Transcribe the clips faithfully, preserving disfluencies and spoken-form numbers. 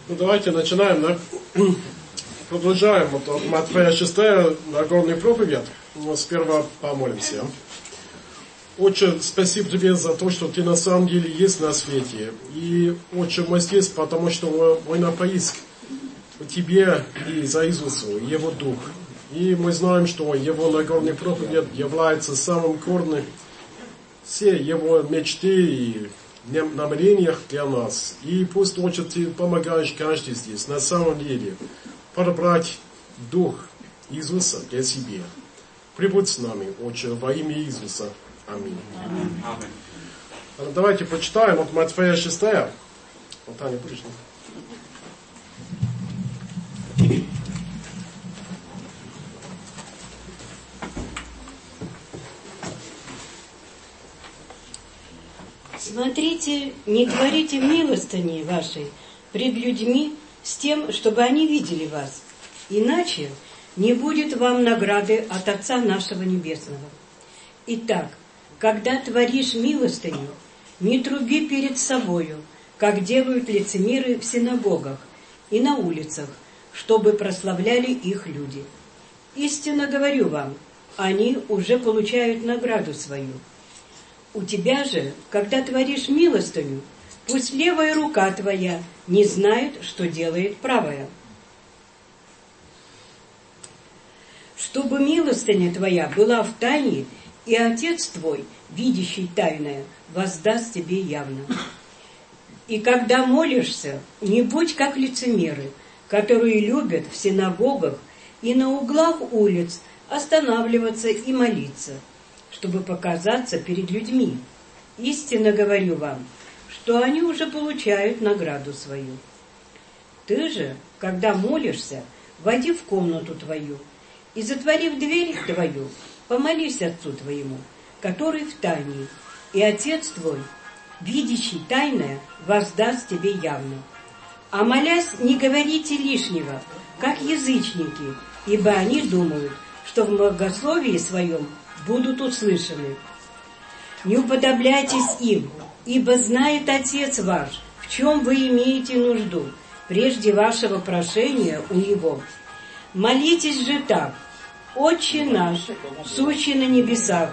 Ну, давайте начинаем, да? Продолжаем вот от Матфея шестая, Нагорный проповедь. Сперва помолимся. Отче, спасибо тебе за то, что ты на самом деле есть на свете. И, Отче, мы здесь, потому что мы на поиск тебе и за Иисусу, Его Дух. И мы знаем, что Его Нагорный проповедь является самым корнем все Его мечты и намерениях для нас. И пусть, Отче, ты помогаешь каждый здесь, на самом деле, подобрать Дух Иисуса для себя. Прибудь с нами, Отче, во имя Иисуса. Аминь. Аминь. Давайте почитаем от Матфея шестая. Вот Таня, будешь? Смотрите, не творите милостыни вашей пред людьми с тем, чтобы они видели вас. Иначе не будет вам награды от Отца нашего Небесного. Итак, когда творишь милостыню, не труби перед собою, как делают лицемеры в синагогах и на улицах, чтобы прославляли их люди. Истинно говорю вам, они уже получают награду свою. У тебя же, когда творишь милостыню, пусть левая рука твоя не знает, что делает правая. Чтобы милостыня твоя была в тайне, и Отец твой, видящий тайное, воздаст тебе явно. И когда молишься, не будь как лицемеры, которые любят в синагогах и на углах улиц останавливаться и молиться, чтобы показаться перед людьми. Истинно говорю вам, что они уже получают награду свою. Ты же, когда молишься, войди в комнату твою и, затворив дверь твою, помолись Отцу твоему, который в тайне, и Отец твой, видящий тайное, воздаст тебе явно. А молясь, не говорите лишнего, как язычники, ибо они думают, что в многословии своем будут услышаны. Не уподобляйтесь им, ибо знает Отец ваш, в чем вы имеете нужду, прежде вашего прошения у Него. Молитесь же так: Отче наш, сущий на небесах.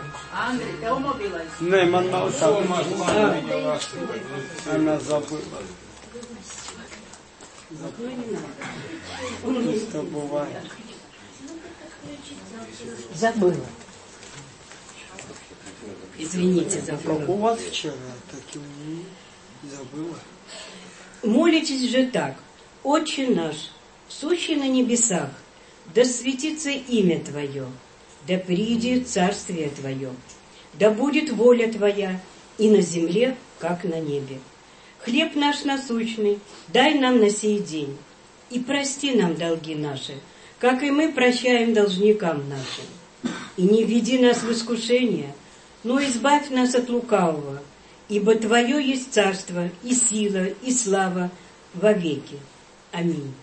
Забыла. Извините, забыла. Как у вас вчера, так и у меня забыла. Молитесь же так: Отче наш, сущий на небесах, да светится имя Твое, да придет царствие Твое, да будет воля Твоя и на земле, как на небе. Хлеб наш насущный дай нам на сей день, и прости нам долги наши, как и мы прощаем должникам нашим. И не введи нас в искушение, но избавь нас от лукавого, ибо Твое есть царство, и сила, и слава вовеки. Аминь.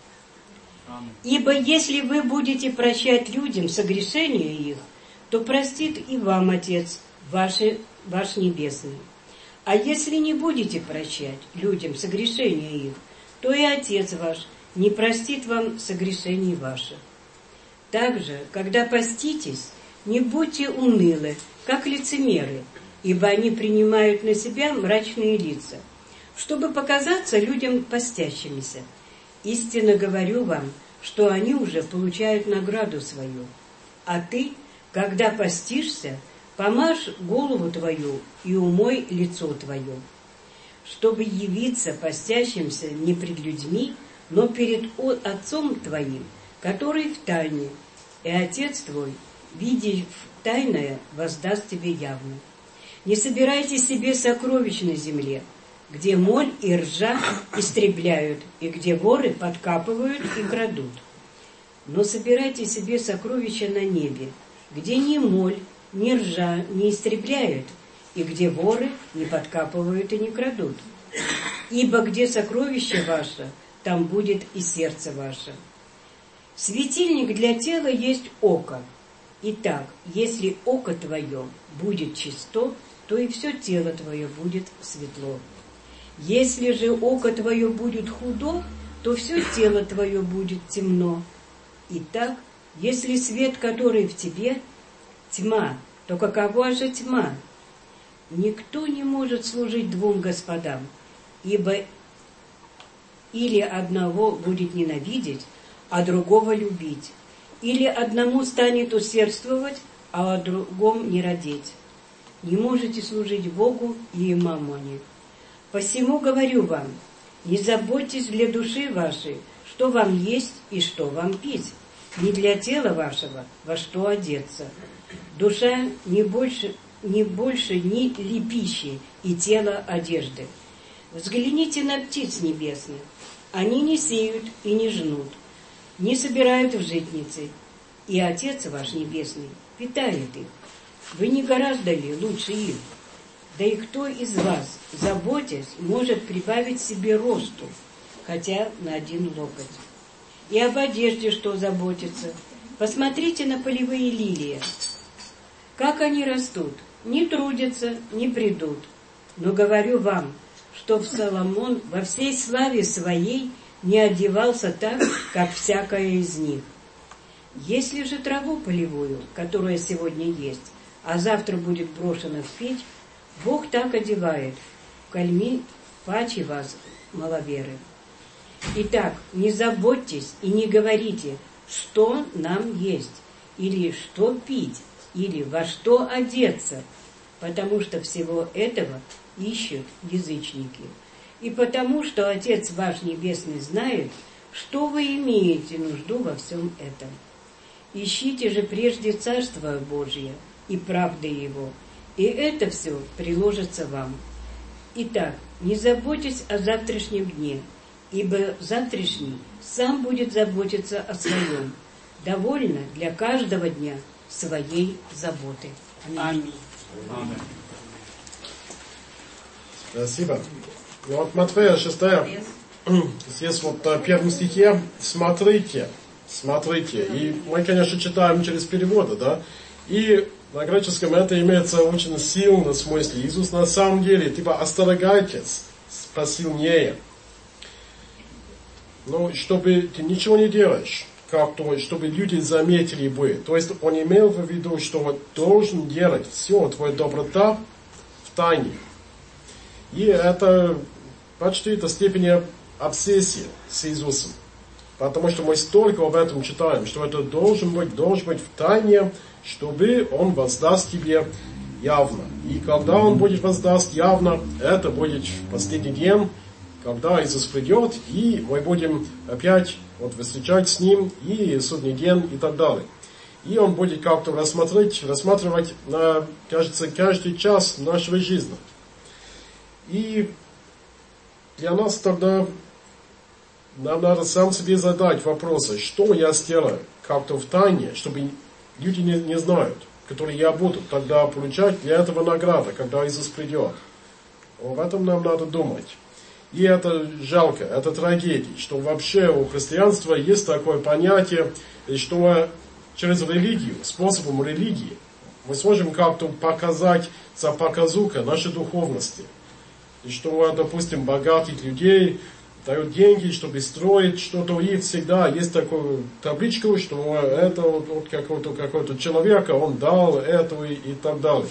Ибо если вы будете прощать людям согрешения их, то простит и вам Отец ваш, ваш Небесный. А если не будете прощать людям согрешения их, то и Отец ваш не простит вам согрешений ваших. Также, когда поститесь, не будьте унылы, как лицемеры, ибо они принимают на себя мрачные лица, чтобы показаться людям постящимися. Истинно говорю вам, что они уже получают награду свою. А ты, когда постишься, помажь голову твою и умой лицо твое, чтобы явиться постящимся не пред людьми, но перед Отцом твоим, который в тайне, и Отец твой, видя тайное, воздаст тебе явно. Не собирайте себе сокровищ на земле, где моль и ржа истребляют, и где воры подкапывают и крадут. Но собирайте себе сокровища на небе, где ни моль, ни ржа не истребляют, и где воры не подкапывают и не крадут. Ибо где сокровище ваше, там будет и сердце ваше. Светильник для тела есть око. Итак, если око твое будет чисто, то и все тело твое будет светло. Если же око твое будет худо, то все тело твое будет темно. Итак, если свет, который в тебе, тьма, то какова же тьма? Никто не может служить двум господам, ибо или одного будет ненавидеть, а другого любить, или одному станет усердствовать, а о другом не родить. Не можете служить Богу и мамоне. Посему говорю вам, не заботьтесь для души вашей, что вам есть и что вам пить, не для тела вашего, во что одеться. Душа не больше, не больше ни ли пищи, и тело одежды. Взгляните на птиц небесных. Они не сеют и не жнут, не собирают в житницы, и Отец ваш Небесный питает их. Вы не гораздо ли лучше их? Да и кто из вас, заботясь, может прибавить себе росту, хотя на один локоть? И об одежде что заботится? Посмотрите на полевые лилии. Как они растут, не трудятся, не придут. Но говорю вам, что Соломон во всей славе своей не одевался так, как всякая из них. Если же траву полевую, которая сегодня есть, а завтра будет брошена в печь, Бог так одевает, кальми паче вас, маловеры. Итак, не заботьтесь и не говорите, что нам есть, или что пить, или во что одеться, потому что всего этого ищут язычники. И потому, что Отец ваш Небесный знает, что вы имеете нужду во всем этом. Ищите же прежде Царство Божие и правды Его, и это все приложится вам. Итак, не заботьтесь о завтрашнем дне, ибо завтрашний сам будет заботиться о своем. Довольно для каждого дня своей заботы. Аминь. Аминь. Спасибо. Ну, вот Матфея шестая, здесь вот в первом стихе «смотрите», «смотрите». И мы, конечно, читаем через переводы, да, и на греческом это имеется очень сильно в смысле. Иисус на самом деле, типа, остерегайтесь посильнее. Ну, чтобы ты ничего не делаешь, как-то, чтобы люди заметили бы. То есть он имел в виду, что вот должен делать все, твоя доброта в тайне. И это почти до степени обсессии с Иисусом. Потому что мы столько об этом читаем, что это должен быть, должен быть в тайне, чтобы Он воздаст тебе явно. И когда Он будет воздаст явно, это будет в последний день, когда Иисус придет, и мы будем опять вот встречать с Ним, и судный день, и так далее. И Он будет как-то рассмотреть, рассматривать, на, кажется, каждый час нашей жизни. И для нас тогда нам надо сам себе задать вопросы, что я сделаю как-то в тайне, чтобы люди не, не знают, которые я буду тогда получать для этого награда, когда Иисус придет. Об этом нам надо думать. И это жалко, это трагедия, что вообще у христианства есть такое понятие, что через религию, способом религии, мы сможем как-то показать за показуха нашей духовности. И что, допустим, богатых людей дают деньги, чтобы строить что-то, и всегда есть такую табличку, что это вот, вот какого-то, какого-то человека, он дал это и, и так далее.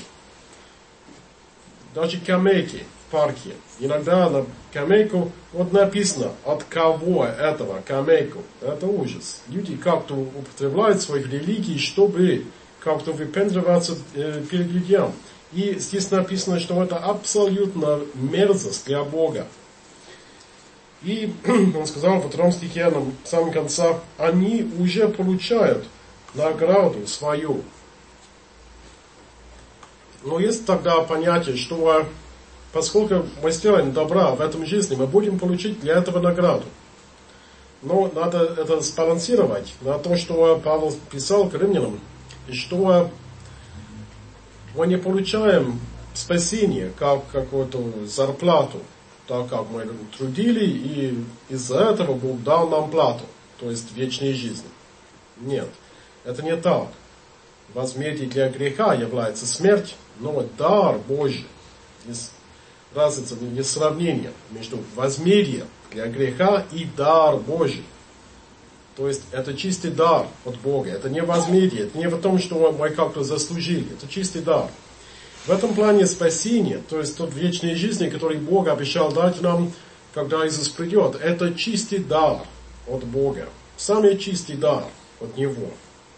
Даже скамейки в парке. Иногда на скамейку вот написано, от кого этого скамейку. Это ужас. Люди как-то употребляют своих религий, чтобы как-то выпендриваться э, перед людьми. И здесь написано, что это абсолютно мерзость для Бога. И он сказал во втором стихе, на самом конце, они уже получают награду свою. Но есть тогда понятие, что поскольку мы сделаем добра в этом жизни, мы будем получить для этого награду. Но надо это сбалансировать на то, что Павел писал к римлянам, и что мы не получаем спасение как какую-то зарплату, так как мы трудили, и из-за этого Бог дал нам плату, то есть вечной жизни. Нет, это не так. Возмездие для греха является смерть, но дар Божий. Есть разница, есть сравнение между возмездием для греха и дар Божий. То есть это чистый дар от Бога. Это не возмездие, это не в том, что мы как-то заслужили. Это чистый дар. В этом плане спасение, то есть тот вечной жизни, который Бог обещал дать нам, когда Иисус придет, это чистый дар от Бога. Самый чистый дар от Него.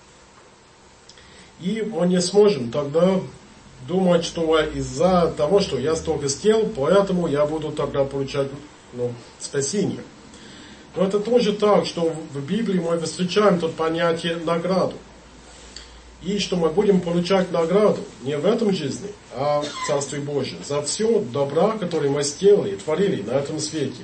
И мы не сможем тогда думать, что из-за того, что я столько сделал, поэтому я буду тогда получать ну, спасение. Но это тоже так, что в Библии мы встречаем тут понятие награду. И что мы будем получать награду не в этом жизни, а в Царстве Божьем. За все добра, которое мы сделали и творили на этом свете.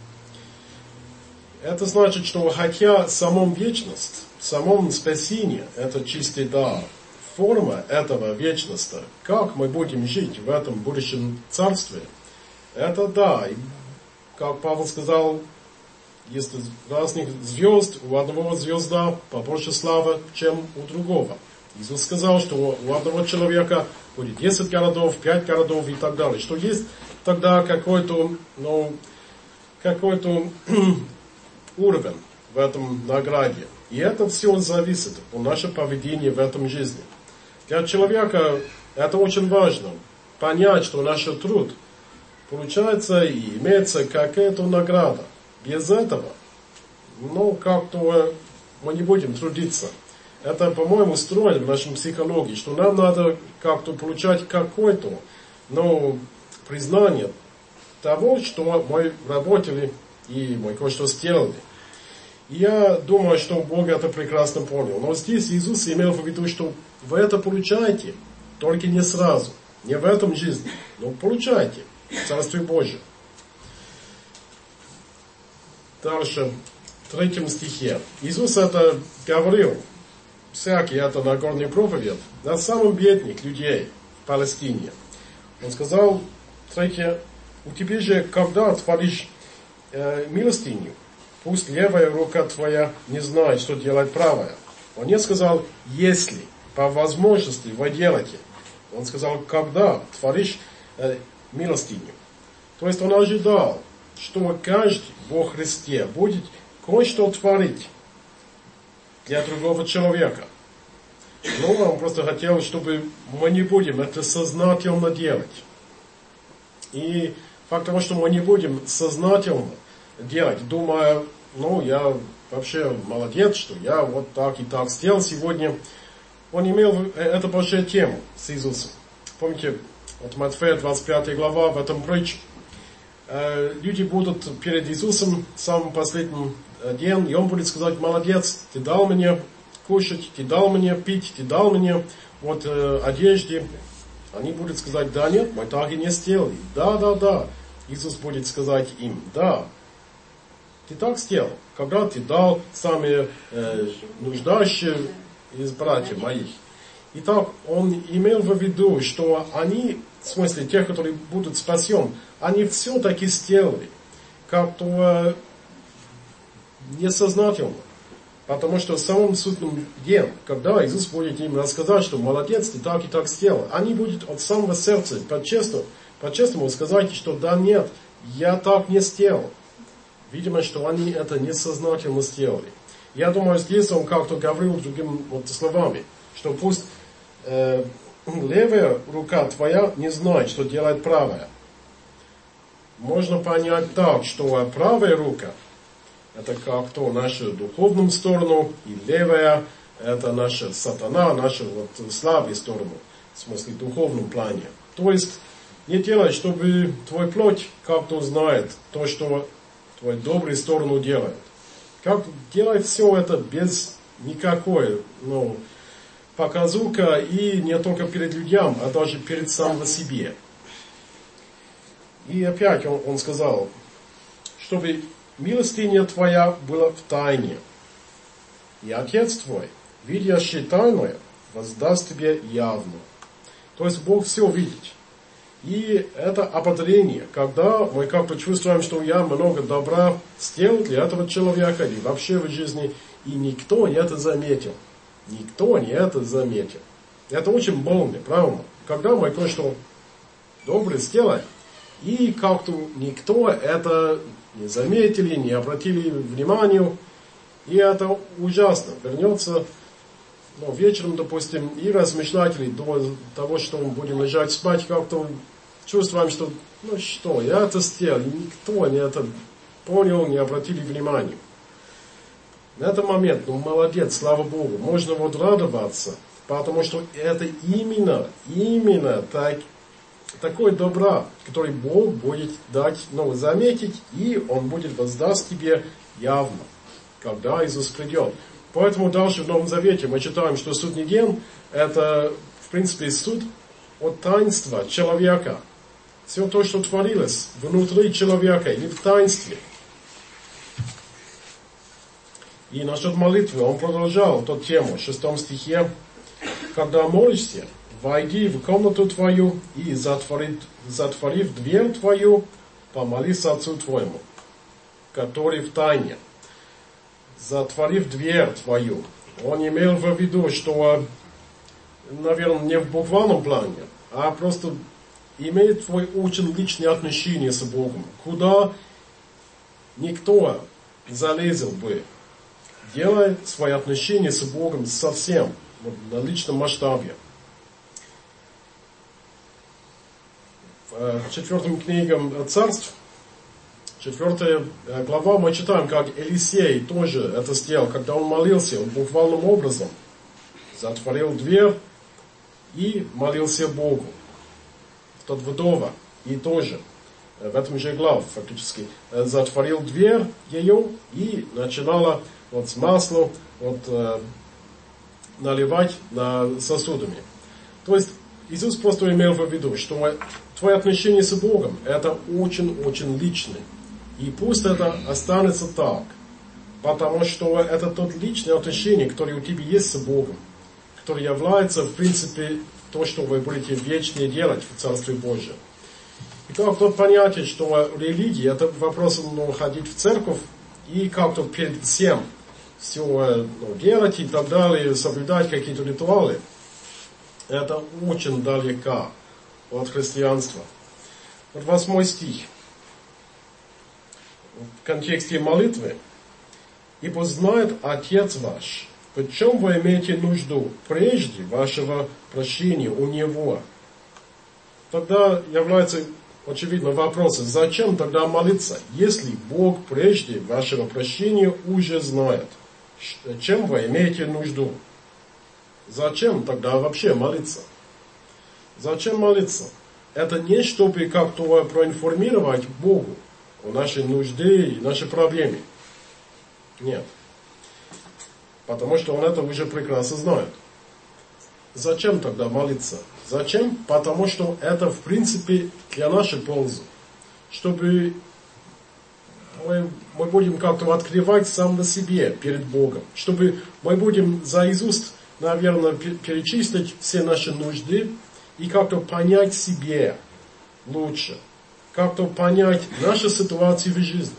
Это значит, что хотя самом вечность, самом спасение, это чистый дар. Форма этого вечности, как мы будем жить в этом будущем Царстве, это да. И, как Павел сказал, есть разных звезд, у одного звезда побольше славы, чем у другого. Иисус сказал, что у одного человека будет десять городов, пять городов и так далее. Что есть тогда какой-то, ну, какой-то уровень в этом награде. И это все зависит от нашего поведения в этом жизни. Для человека это очень важно. Понять, что наш труд получается и имеется какая-то награда. Без этого, ну, как-то мы не будем трудиться. Это, по-моему, устроено в нашей психологии, что нам надо как-то получать какое-то, ну, признание того, что мы работали и мы кое-что сделали. И я думаю, что Бог это прекрасно понял. Но здесь Иисус имел в виду, что вы это получаете, только не сразу, не в этом жизни, но получаете в Царстве Божьем. Дальше, в третьем стихе. Иисус это говорил, всякий это Нагорный проповедь, на самом бедных людей в Палестине. Он сказал, третье, у тебя же, когда творишь э, милостыню, пусть левая рука твоя не знает, что делать правая. Он не сказал, если по возможности вы делаете. Он сказал, когда творишь э, милостыню. То есть он ожидал, что каждый во Христе будет кое-что творить для другого человека. Но он просто хотел, чтобы мы не будем это сознательно делать. И факт того, что мы не будем сознательно делать, думая, ну, я вообще молодец, что я вот так и так сделал сегодня. Он имел, это большая тема с Иисусом. Помните, вот Матфея двадцать пятая глава, в этом притче. Люди будут перед Иисусом в самом последнем день, и Он будет сказать, молодец, ты дал мне кушать, ты дал мне пить, ты дал мне вот одежды. Они будут сказать, да нет, мы так и не сделали. Да, да, да. Иисус будет сказать им, да, ты так сделал, когда ты дал самые э, нуждающие из братьев моих. Итак, Он имел в виду, что они, в смысле тех, которые будут спасены, они все-таки сделали как-то несознательно. Потому что в самом судном дне, когда Иисус будет им рассказать, что молодец, ты так и так сделал, они будут от самого сердца, по-честному, по-честному сказать, что да нет, я так не сделал. Видимо, что они это несознательно сделали. Я думаю, здесь он как-то говорил другими вот словами, что пусть э, левая рука твоя не знает, что делает правая. Можно понять так, что правая рука это как-то нашу духовную сторону, и левая это наша сатана, наша вот слабая сторона, в смысле духовном плане. То есть не делай, чтобы твой плоть как-то знает то, что твою добрую сторону делает. Как делай все это без никакой, ну, показуха и не только перед людьми, а даже перед самим себе. И опять он, он сказал, чтобы милостыня твоя была в тайне, и Отец твой, видящий тайное, воздаст тебе явно. То есть Бог все видит. И это ободрение, когда мы как-то чувствуем, что я много добра сделал для этого человека, или вообще в жизни, и никто не это заметил. Никто не это заметил. Это очень больно, правда? Когда мы кое-что доброе сделаем, и как-то никто это не заметили, не обратили внимания. И это ужасно. Вернется ну, вечером, допустим, и размышлять ли до того, что мы будем лежать спать, как-то чувствуем, что, ну что, я это сделал, и никто не это понял, не обратили внимания. На этот момент, ну молодец, слава Богу, можно вот радоваться, потому что это именно, именно так, такой добра, который Бог будет дать, ну, заметить, и Он будет воздаст тебе явно, когда Иисус придет. Поэтому дальше в Новом Завете мы читаем, что судный день – это, в принципе, суд от таинства человека. Все то, что творилось внутри человека или в таинстве. И насчет молитвы он продолжал эту тему в шестом стихе. Когда молишься, войди в комнату твою и, затворив, затворив дверь твою, помолись Отцу твоему, который в тайне. Затворив дверь твою. Он имел в виду, что, наверное, не в буквальном плане, а просто имеет твой очень личные отношения с Богом, куда никто залезел бы, делая свои отношения с Богом совсем вот, на личном масштабе. В четвертом книге Царств, четвертая глава, мы читаем, как Елисей тоже это сделал, когда он молился, он буквальным образом затворил дверь и молился Богу. Тот вдова и тоже в этом же главе фактически затворил дверь ее и начинала вот с масла вот, э, наливать на сосудами. То есть Иисус просто имел в виду, что твои отношения с Богом это очень-очень личное. И пусть это останется так. Потому что это тот личное отношение, которое у тебя есть с Богом. Которое является, в принципе, то, что вы будете вечно делать в Царстве Божьем. И как тут понятие, что религия это вопрос ну, ходить в церковь и как-то перед всем все ну, делать и так далее, соблюдать какие-то ритуалы. Это очень далеко от христианства. Вот восьмой стих. В контексте молитвы. «Ибо знает Отец ваш, в чем вы имеете нужду прежде вашего прощения у Него». Тогда является очевидно вопрос, зачем тогда молиться, если Бог прежде вашего прощения уже знает, чем вы имеете нужду? Зачем тогда вообще молиться? Зачем молиться? Это не чтобы как-то проинформировать Богу о нашей нужде и нашей проблеме. Нет. Потому что Он это уже прекрасно знает. Зачем тогда молиться? Зачем? Потому что это в принципе для нашей пользы. Чтобы мы, мы будем как-то открывать сам на себе перед Богом. Чтобы мы будем за Иисус, наверное, перечислить все наши нужды и как-то понять себе лучше. Как-то понять нашу ситуацию в жизни.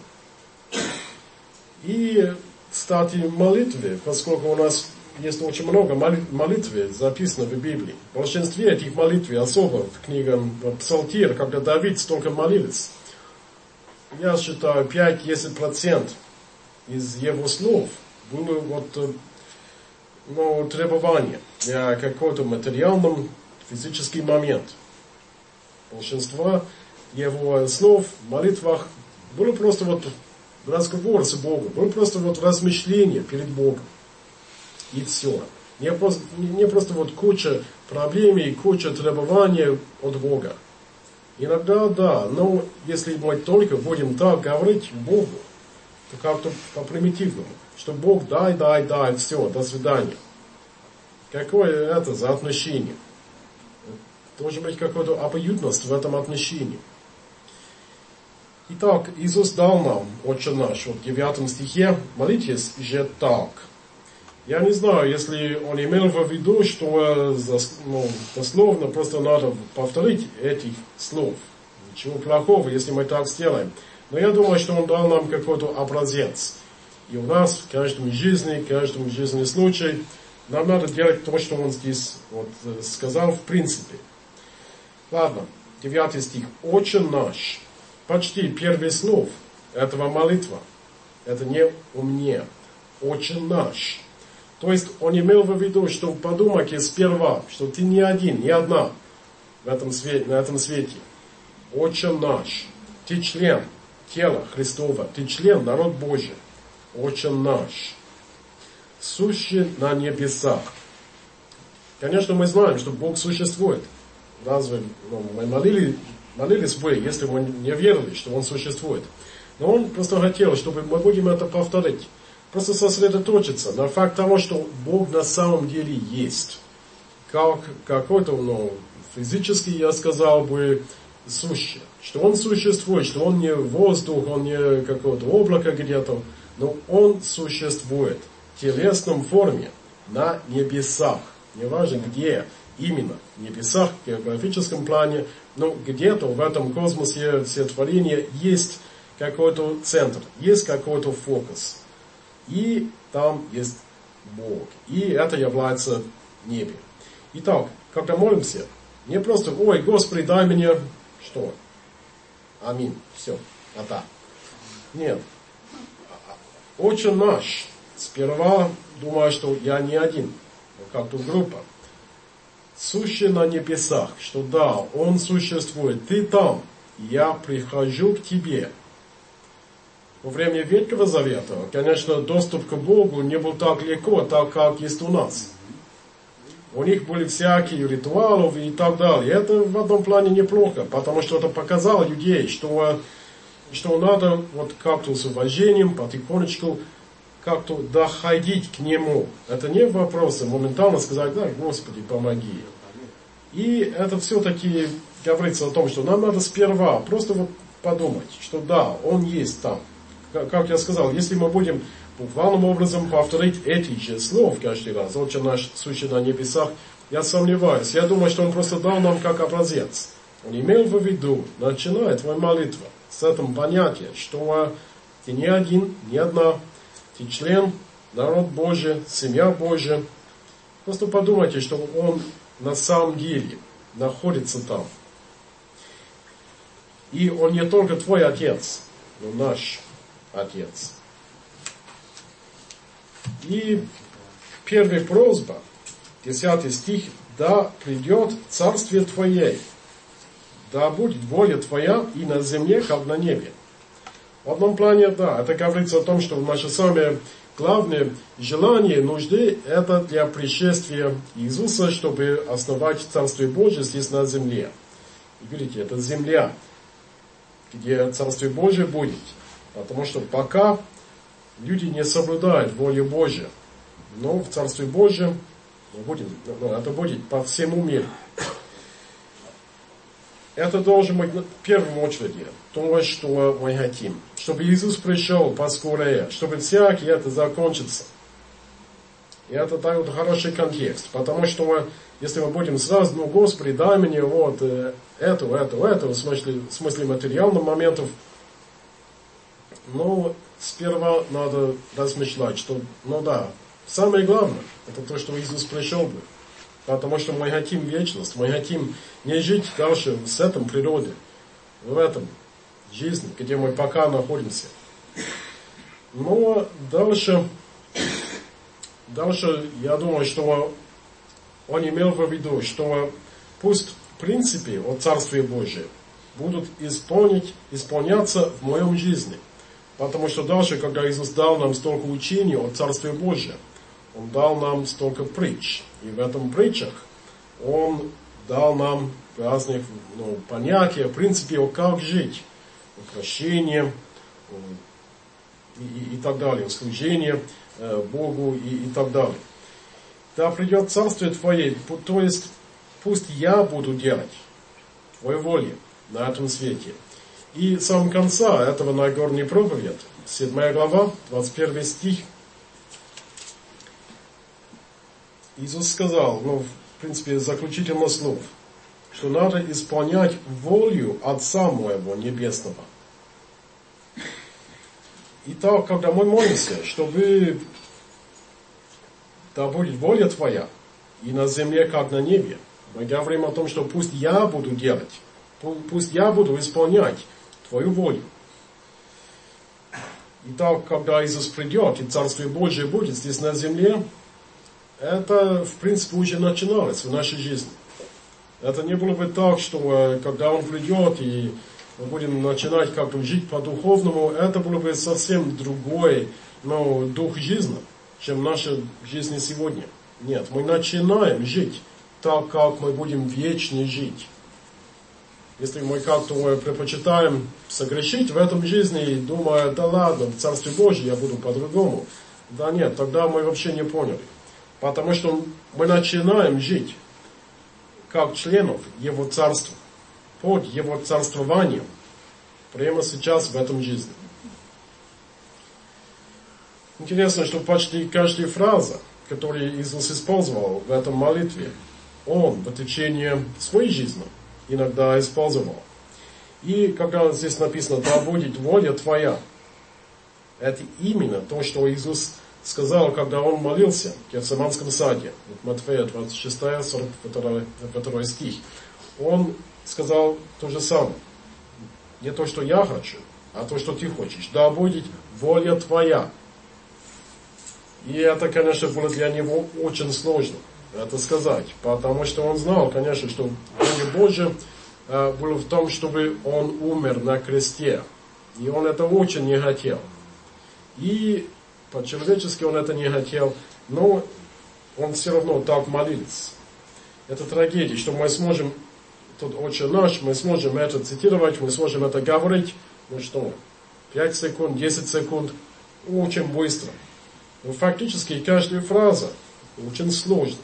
И, кстати, молитвы, поскольку у нас есть очень много молитв записано в Библии. В большинстве этих молитв, особо в книге Псалтирь, когда Давид столько молился, я считаю, пять-десять процентов из его слов было вот, ну, требование для какого-то материального, физический момент. Большинство его слов в молитвах было просто вот разговор с Богом, было просто вот размышление перед Богом. И все. Не просто, не просто вот куча проблем и куча требований от Бога. Иногда да, но если мы только будем так говорить Богу, то как-то по-примитивному, что Бог дай, дай, дай, все, до свидания. Какое это за отношение? Должна быть какая-то обоюдность в этом отношении. Итак, Иисус дал нам, Отче наш, вот в девятом стихе, молитесь же так. Я не знаю, если он имел в виду, что ну, дословно просто надо повторить этих слов. Ничего плохого, если мы так сделаем. Но я думаю, что он дал нам какой-то образец. И у нас в каждом жизни, в каждом жизненном случае нам надо делать то, что он здесь вот, сказал в принципе. Ладно, девятый стих. «Отче наш». Почти первый слов этого молитва. Это не у меня. Отче наш. То есть он имел в виду, что подумайте сперва, что ты не один, не одна в этом свете, на этом свете. Отче наш. Ты член тела Христова. Ты член народ Божий. Отче наш. Сущий на небесах. Конечно, мы знаем, что Бог существует. Разве ну, мы молили, молились бы, если мы не верили, что Он существует. Но Он просто хотел, чтобы мы будем это повторить. Просто сосредоточиться на факт того, что Бог на самом деле есть. Как какой-то, ну, физически, я сказал бы, сущий. Что Он существует, что Он не воздух, Он не какое-то облако где-то, но Он существует в телесном форме на небесах. Не важно где именно, в небесах, в географическом плане, но где-то в этом космосе все творения есть какой-то центр, есть какой-то фокус. И там есть Бог. И это является небе. Итак, когда молимся, не просто, ой, Господи, дай мне что? Аминь. Все. А так. Нет. Отче наш. Сперва думаю, что я не один. Как-то группа. Сущий на небесах. Что да, Он существует. Ты там. Я прихожу к Тебе. Во время Ветхого Завета, конечно, доступ к Богу не был так легко, так как есть у нас. У них были всякие ритуалы и так далее. И это в одном плане неплохо, потому что это показало людей, что, что надо вот как-то с уважением, потихонечку, как-то доходить к Нему. Это не вопросы, моментально сказать, да, Господи, помоги. И это все-таки говорится о том, что нам надо сперва просто вот подумать, что да, Он есть там. Как я сказал, если мы будем буквальным образом повторить эти же слов каждый раз, Отче наш, сущий на небесах, я сомневаюсь. Я думаю, что Он просто дал нам как образец. Он имел в виду, начиная твою молитву с этого понятия, что ты не один, не одна, ты член, народ Божий, семья Божия. Просто подумайте, что Он на самом деле находится там. И Он не только твой Отец, но наш Отец. И первая просьба, десятый стих, да придет царствие Твое, да будет воля Твоя и на земле, как на небе. В одном плане, да, это говорится о том, что наше самое главное желание, нужды, это для пришествия Иисуса, чтобы основать Царствие Божие здесь на земле. И видите, это земля, где Царствие Божие будет. Потому что пока люди не соблюдают волю Божию, но в Царстве Божьем будет, ну, это будет по всему миру. Это должен быть в первую очередь то, что мы хотим. Чтобы Иисус пришел поскорее, чтобы всякий это закончится. И это дает хороший контекст. Потому что если мы будем сразу, ну, Господи, дай мне вот эту, эту, эту, в смысле, в смысле материальных моментов, но сперва надо размышлять, что, ну да, самое главное, это то, что Иисус пришел бы. Потому что мы хотим вечность, мы хотим не жить дальше с этой природой, в этом жизни, где мы пока находимся. Но дальше, дальше я думаю, что он имел в виду, что пусть в принципе от Царствия Божия будут исполнить, исполняться в моем жизни. Потому что дальше, когда Иисус дал нам столько учений о Царстве Божьем, Он дал нам столько притч. И в этом притчах Он дал нам разных, ну, понятия, в принципе, о как жить. О прощении о, и, и так далее, о служении э, Богу и, и так далее. Да придет Царствие Твое, то есть пусть я буду делать Твою волю на этом свете. И в самом конце этого Нагорной проповеди, седьмая глава, двадцать первый стих, Иисус сказал, ну, в принципе, заключительных слов, что надо исполнять волю Отца моего Небесного. Итак, когда мы молимся, чтобы да будет воля Твоя и на земле, как на небе, мы говорим о том, что пусть я буду делать, пусть я буду исполнять Твою волю. И так, когда Иисус придет, и Царствие Божие будет здесь на земле, это, в принципе, уже начиналось в нашей жизни. Это не было бы так, что когда Он придет, и мы будем начинать как-то жить по-духовному, это было бы совсем другой, ну, дух жизни, чем наша жизнь сегодня. Нет, мы начинаем жить так, как мы будем вечно жить. Если мы как-то предпочитаем согрешить в этом жизни, думая, да ладно, в Царстве Божьем я буду по-другому. Да нет, тогда мы вообще не поняли. Потому что мы начинаем жить как членов Его Царства, под Его царствованием, прямо сейчас в этом жизни. Интересно, что почти каждая фраза, которую Иисус использовал в этом молитве, Он в течение своей жизни иногда использовал. И когда здесь написано «Да будет воля Твоя», это именно то, что Иисус сказал, когда Он молился в Гефсиманском саде. Матфея двадцать шесть, сорок второй стих. Он сказал то же самое. Не то, что я хочу, а то, что ты хочешь. «Да будет воля Твоя». И это, конечно, было для него очень сложно это сказать, потому что он знал, конечно, что воля Божия э, была в том, чтобы он умер на кресте. И он это очень не хотел. И по-человечески он это не хотел, но он все равно так молился. Это трагедия, что мы сможем, тут «Отче наш», мы сможем это цитировать, мы сможем это говорить, ну что, пять секунд, десять секунд, очень быстро. Но фактически каждая фраза очень сложна.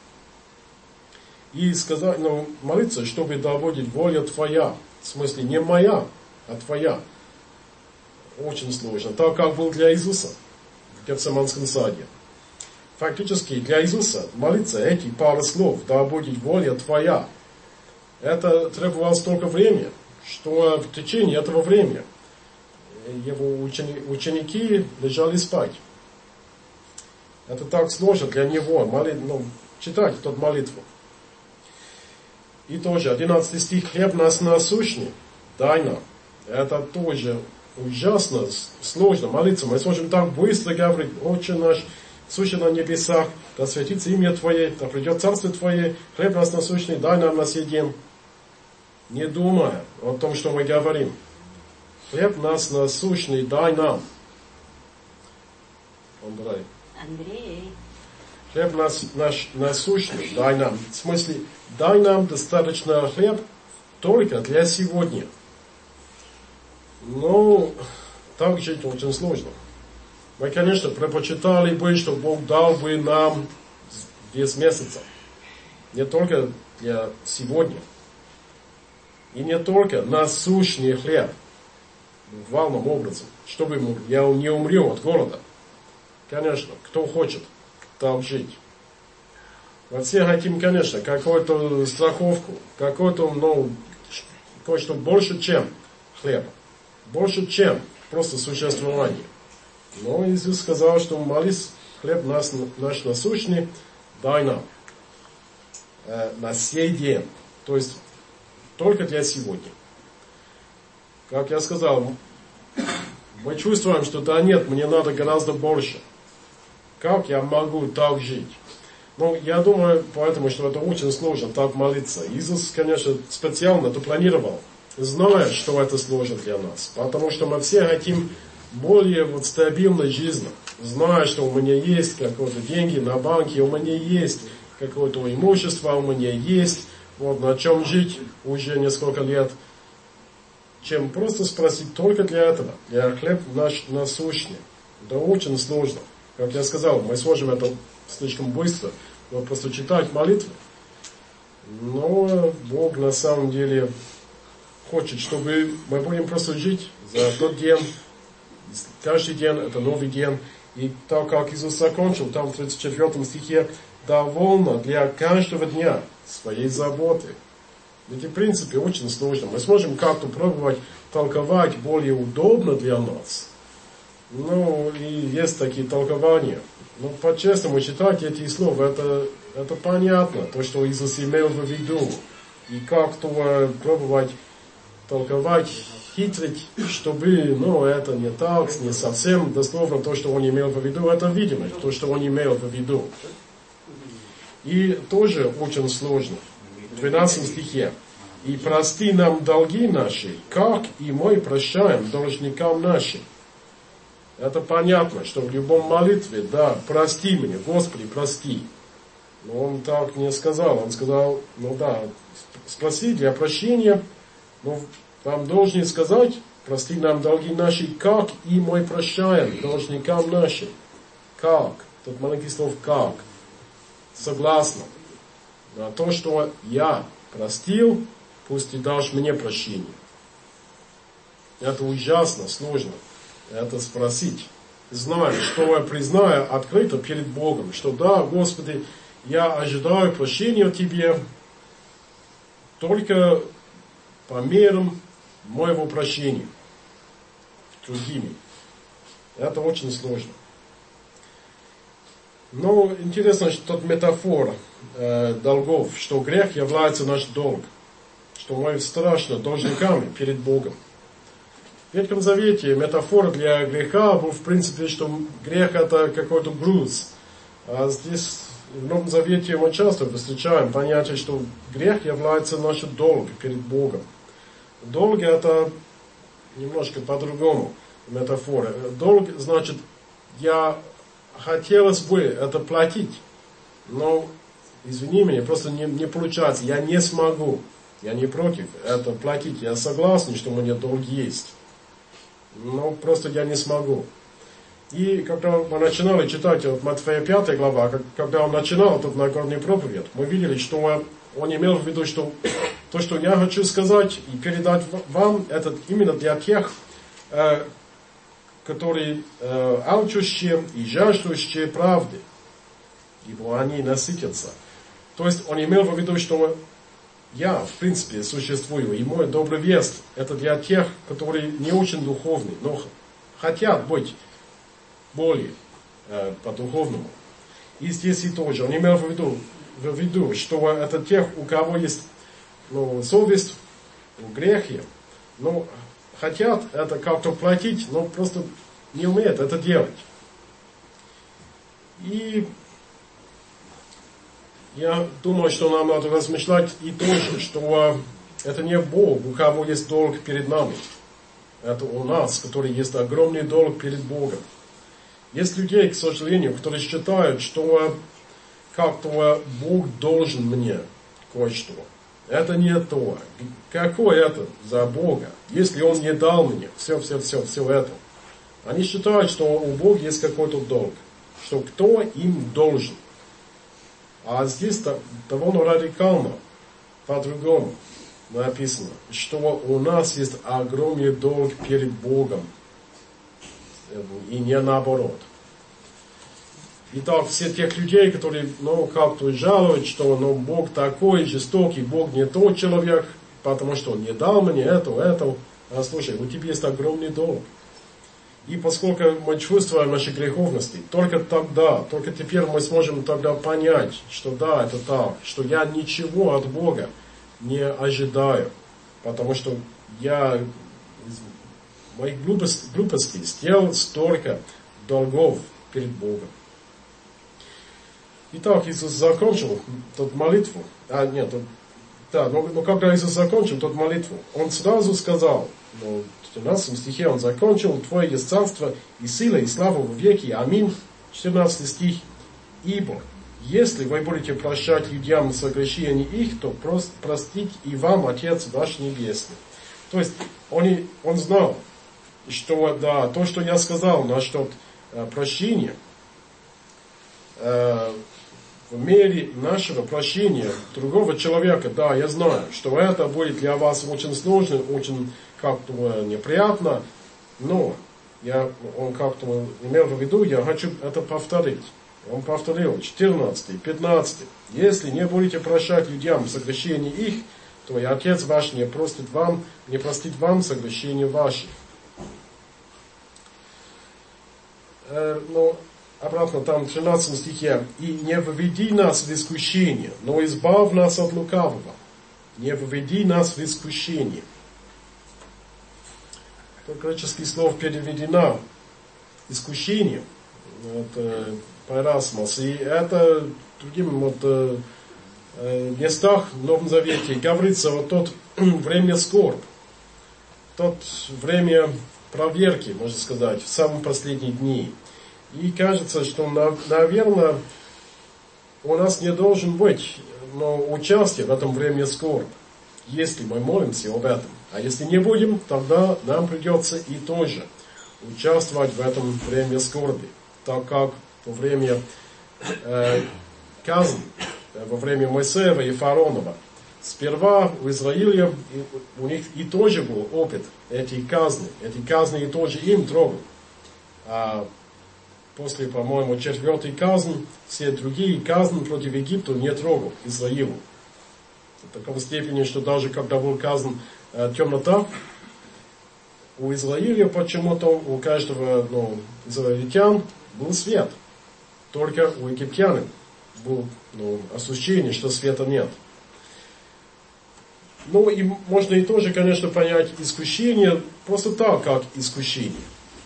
И сказать, ну, молиться, чтобы да будет воля Твоя, в смысле не моя, а Твоя. Очень сложно. Так как был для Иисуса в Гефсиманском саде. Фактически для Иисуса молиться эти пару слов, да будет воля Твоя, это требовалось столько времени, что в течение этого времени его ученики лежали спать. Это так сложно для него молит, ну, читать эту молитву. И тоже одиннадцатый стих «Хлеб нас насущный, дай нам». Это тоже ужасно сложно молиться. Мы сможем так быстро говорить: «Отче наш, сущий на небесах, да светится имя Твое, да придет Царствие Твое, хлеб нас насущный, дай нам на сей день». Не думая о том, что мы говорим. Хлеб нас насущный, дай нам. Андрей. Андрей. Хлеб нас, наш насущный, дай нам. В смысле, дай нам достаточно хлеб только для сегодня. Но так жить очень сложно. Мы, конечно, предпочитали бы, что Бог дал бы нам весь месяц. Не только для сегодня. И не только насущный хлеб. Главным образом. Чтобы я не умрел от голода. Конечно, кто хочет так жить. Мы все хотим, конечно, какую-то страховку, какую-то, ну, кое-что больше, чем хлеб. Больше, чем просто существование. Но Иисус сказал, что молись, хлеб наш, наш насущный, дай нам. Э, на сей день. То есть, только для сегодня. Как я сказал, мы чувствуем, что да нет, мне надо гораздо больше. Как я могу так жить? Ну, я думаю, поэтому, что это очень сложно так молиться. Иисус, конечно, специально это планировал, зная, что это сложно для нас. Потому что мы все хотим более вот стабильной жизни. Зная, что у меня есть какие-то деньги на банке, у меня есть какое-то имущество, у меня есть вот на чем жить уже несколько лет. Чем просто спросить только для этого, для хлеб наш насущный. Это очень сложно. Как я сказал, мы сможем это слишком быстро, вот просто читать молитвы. Но Бог на самом деле хочет, чтобы мы будем просто жить за тот день. Каждый день это новый день. И так как Иисус закончил, там в тридцать четвёртом стихе, довольно для каждого дня своей заботы. Ведь в принципе очень сложно. Мы сможем как-то пробовать толковать более удобно для нас. Ну, и есть такие толкования. Но по-честному читать эти слова, это, это понятно, то, что Иисус имел в виду. И как-то пробовать толковать, хитрить, чтобы, ну, это не так, не совсем дословно то, что он имел в виду, это видимо, то, что он имел в виду. И тоже очень сложно. В двенадцатом стихе. «И прости нам долги наши, как и мы прощаем должникам нашим». Это понятно, что в любом молитве, да, прости мне, Господи, прости. Но он так не сказал, он сказал, ну да, спроси для прощения, но вам должны сказать, прости нам долги наши, как и мы прощаем должникам нашим. Как? Тут маленький слов «как». Согласно. На то, что я простил, пусть ты дашь мне прощение. Это ужасно, сложно. Это спросить. Знаю, что я признаю открыто перед Богом, что да, Господи, я ожидаю прощения от Тебе только по мерам моего прощения другими. Это очень сложно. Но интересно, что тот метафор э, долгов, что грех является наш долг, что мы страшно должниками перед Богом. В Ветхом Завете метафора для греха был в принципе, что грех это какой-то груз. А здесь в Новом Завете мы часто встречаем понятие, что грех является нашим долгом перед Богом. Долг это немножко по-другому метафора. Долг значит, я хотелось бы это платить, но, извини меня, просто не, не получается, я не смогу, я не против это платить, я согласен, что у меня долг есть, но просто я не смогу. И когда мы начинали читать вот, Матфея пятая глава, когда он начинал тут Нагорную проповедь, мы видели, что он имел в виду, что то, что я хочу сказать и передать вам, это именно для тех, которые э, алчущие и жаждущие правды, ибо они насытятся. То есть он имел в виду, что я, в принципе, существую, и мой добрый вест, это для тех, которые не очень духовны, но хотят быть более э, по-духовному. И здесь и тоже. Он имел в виду, в виду, что это тех, у кого есть ну, совесть, грехи, но хотят это как-то платить, но просто не умеют это делать. И я думаю, что нам надо размышлять и тоже, что это не Бог, у кого есть долг перед нами. Это у нас, который есть огромный долг перед Богом. Есть людей, к сожалению, которые считают, что как-то Бог должен мне кое-что. Это не то. Какое это за Бога? Если Он не дал мне все, все, все, все это. Они считают, что у Бога есть какой-то долг. Что кто им должен. А здесь довольно радикально, по-другому написано, что у нас есть огромный долг перед Богом. И не наоборот. Итак, все тех людей, которые, ну, как-то жалуют, что, ну, Бог такой жестокий, Бог не тот человек, потому что Он не дал мне это, это. А слушай, у тебя есть огромный долг. И поскольку мы чувствуем наши греховности, только тогда, только теперь мы сможем тогда понять, что да, это так, что я ничего от Бога не ожидаю, потому что я из моих глупостей, глупостей сделал столько долгов перед Богом. Итак, Иисус закончил тот молитву, а нет, тот, да, но, но когда Иисус закончил тот молитву, Он сразу сказал, ну, в тринадцатом стихе Он закончил, Твое есть царство и сила и слава во веки, аминь, четырнадцатый стих, ибо если вы будете прощать людям согрешения их, то просто простить и вам Отец ваш Небесный. То есть, он, он знал, что да, то, что я сказал насчет э, прощения, э, в мере нашего прощения другого человека, да, я знаю, что это будет для вас очень сложно, очень как-то неприятно, но я, он как-то имел в виду, я хочу это повторить. Он повторил, четырнадцатый, пятнадцатый. Если не будете прощать людям согрешения их, то и Отец ваш не простит вам, не простит вам согрешения ваших. Э, но обратно там в тринадцатом стихе. И не введи нас в искушение, но избавь нас от лукавого. Не введи нас в искушение. то греческое слово переведено искушение. Это парасмос. И это в других вот, э, местах в Новом Завете говорится вот тот время скорбь, тот время проверки, можно сказать, в самые последние дни. И кажется, что, наверное, у нас не должен быть но, участия в этом времени скорбь, если мы молимся об этом. А если не будем, тогда нам придется и тоже участвовать в этом времени скорби, так как во время э, казни, во время Моисеева и Фаронова, сперва в Израиле у них и тоже был опыт этих казней. Эти казни и тоже им трогал. А после, по-моему, четвертой казни, все другие казни против Египта не трогал Израилу. В такой степени, что даже когда был казнь э, темнота, у Израиля почему-то, у каждого ну, израильтян был свет. Только у египтян было ну, ощущение, что света нет. Ну и можно и тоже, конечно, понять искушение просто так, как искушение.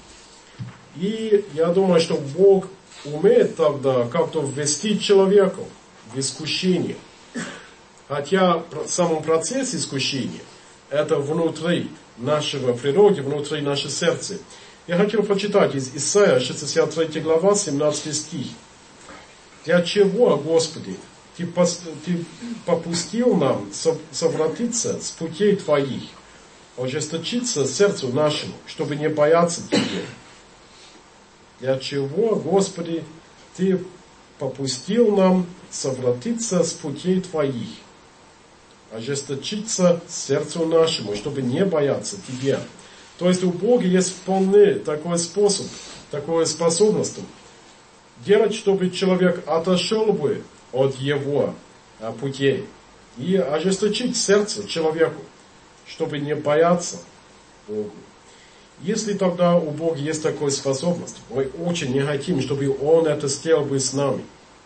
И я думаю, что Бог умеет тогда как-то ввести человека в искушение. Хотя в самом процессе искушения это внутри нашего природы, внутри нашего сердца. Я хотел почитать из Исайя шестьдесят третья глава, семнадцатый стих. «Для чего, Господи, Ты попустил нам совратиться с путей Твоих, ожесточиться сердцу нашему, чтобы не бояться Тебе? Для чего, Господи, Ты попустил нам совратиться с путей Твоих, ожесточиться сердцу нашему, чтобы не бояться Тебя». То есть у Бога есть вполне такой способ, такая способность делать, чтобы человек отошел бы от его а, путей и ожесточить сердце человеку, чтобы не бояться Богу. Если тогда у Бога есть такая способность, мы очень не хотим, чтобы Он это сделал бы с нами.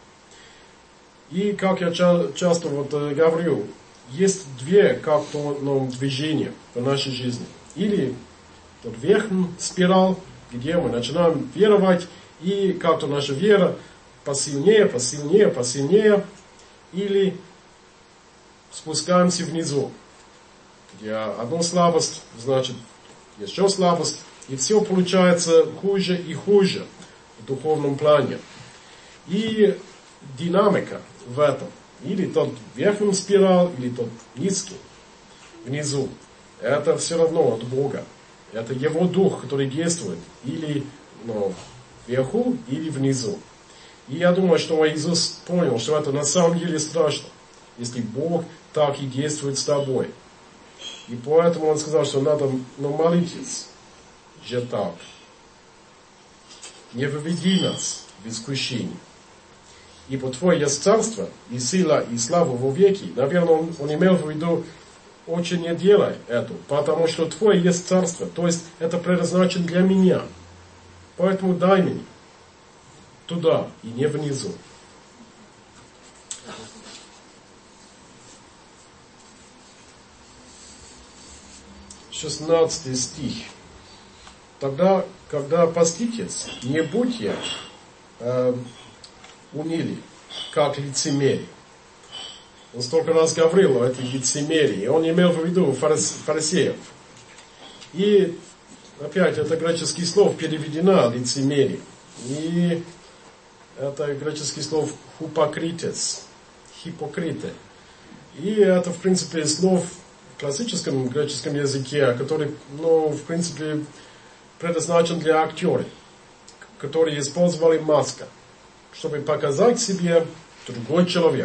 И как я ча- часто вот, говорю, есть две как-то ну, движения в нашей жизни. Или тот верхний спираль, где мы начинаем веровать, и как-то наша вера посильнее, посильнее, посильнее, или спускаемся внизу, где одна слабость, значит, еще слабость, и все получается хуже и хуже в духовном плане. И динамика в этом, или тот верхний спираль, или тот низкий, внизу, это все равно от Бога. Это Его Дух, который действует или ну, вверху, или внизу. И я думаю, что Иисус понял, что это на самом деле страшно, если Бог так и действует с тобой. И поэтому Он сказал, что надо ну, молитесь же так. Не выведи нас в искушение. Ибо Твое есть царство, и сила, и слава во веки. Наверное, он, он имел в виду, очень не делай это, потому что Твое есть царство, то есть это предназначено для меня. Поэтому дай мне туда и не внизу. шестнадцатый стих. Тогда, когда поститесь, не будьте э, унили, как лицемерие. Он столько раз говорил о этой лицемерии. Он имел в виду фарисеев. И опять это греческое слово переведено лицемерие. И это греческое слово хупокритес, хипокрите. И это в принципе слово в классическом греческом языке, который, ну, в принципе, предназначен для актеров, которые использовали маску, чтобы показать себе другой человек.